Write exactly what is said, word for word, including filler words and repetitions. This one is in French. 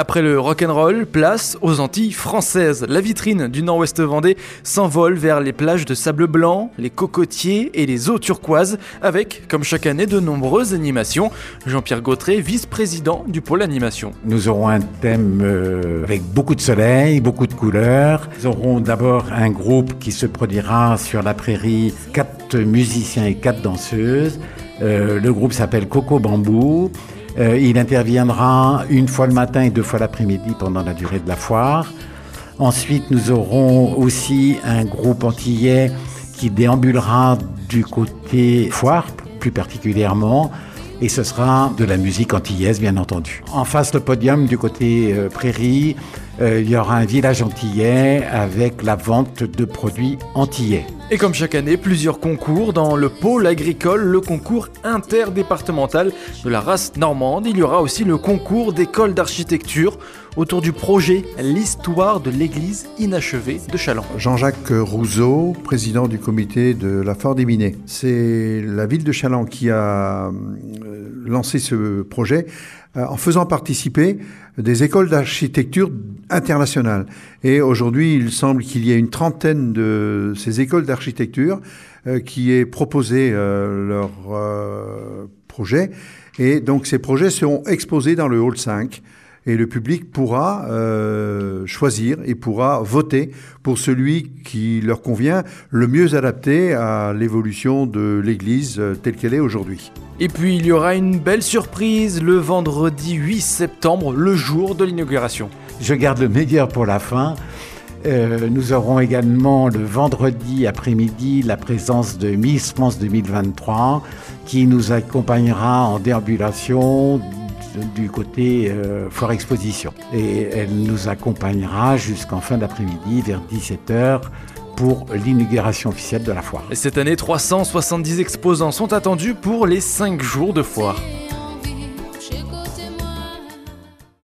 Après le rock'n'roll, place aux Antilles françaises. La vitrine du Nord-Ouest Vendée s'envole vers les plages de sable blanc, les cocotiers et les eaux turquoises, avec, comme chaque année, de nombreuses animations. Jean-Pierre Gautret, vice-président du pôle animation. Nous aurons un thème euh, avec beaucoup de soleil, beaucoup de couleurs. Nous aurons d'abord un groupe qui se produira sur la prairie, quatre musiciens et quatre danseuses. Euh, le groupe s'appelle Coco Bambou. Euh, il interviendra une fois le matin et deux fois l'après-midi pendant la durée de la foire. Ensuite, nous aurons aussi un groupe antillais qui déambulera du côté foire, plus particulièrement, et ce sera de la musique antillaise, bien entendu. En face, le podium du côté euh, prairie, euh, il y aura un village antillais avec la vente de produits antillais. Et comme chaque année, plusieurs concours dans le pôle agricole, le concours interdépartemental de la race normande. Il y aura aussi le concours d'école d'architecture autour du projet L'histoire de l'église inachevée de Chaland. Jean-Jacques Rousseau, président du comité de la Foire des Minets. C'est la ville de Chaland qui a lancé ce projet en faisant participer des écoles d'architecture internationales. Et aujourd'hui, il semble qu'il y ait une trentaine de ces écoles d'architecture euh, qui aient proposé euh, leur euh, projet. Et donc, ces projets seront exposés dans le hall cinq. Et le public pourra euh, choisir et pourra voter pour celui qui leur convient le mieux adapté à l'évolution de l'Église telle qu'elle est aujourd'hui. Et puis il y aura une belle surprise le vendredi huit septembre, le jour de l'inauguration. Je garde le meilleur pour la fin. Euh, nous aurons également le vendredi après-midi la présence de Miss France deux mille vingt-trois qui nous accompagnera en déambulation du côté euh, Foire Exposition. Et elle nous accompagnera jusqu'en fin d'après-midi vers dix-sept heures pour l'inauguration officielle de la foire. Et cette année, trois cent soixante-dix exposants sont attendus pour les cinq jours de foire.